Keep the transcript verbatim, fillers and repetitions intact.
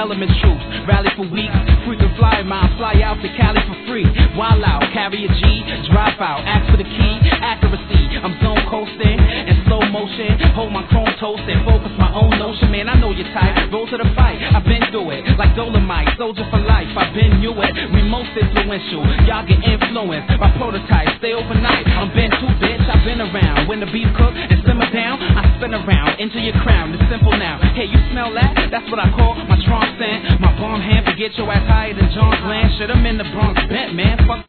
element troops. Rally for weeks, frequent fly miles, fly out to Cali for free. Wild out, carry a G, drop out, ask for the key, accuracy. I'm zone coasting in slow motion, hold my chrome toast and focus my own notion. Man, I know you're tight, roll to the fight. I've been through it, like Dolomite, soldier for life. I've been knew it, we most influential. Y'all get influenced by prototypes, stay overnight. I'm been too, bitch, I've been around. When the beef cook and simmer down, I spin around into your crown. It's simple now. Hey, you smell that? That's what I call my strong scent. My bomb hand, forget your ass higher than John Glenn. Shit, I'm in the Bronx, bet, man. Fuck.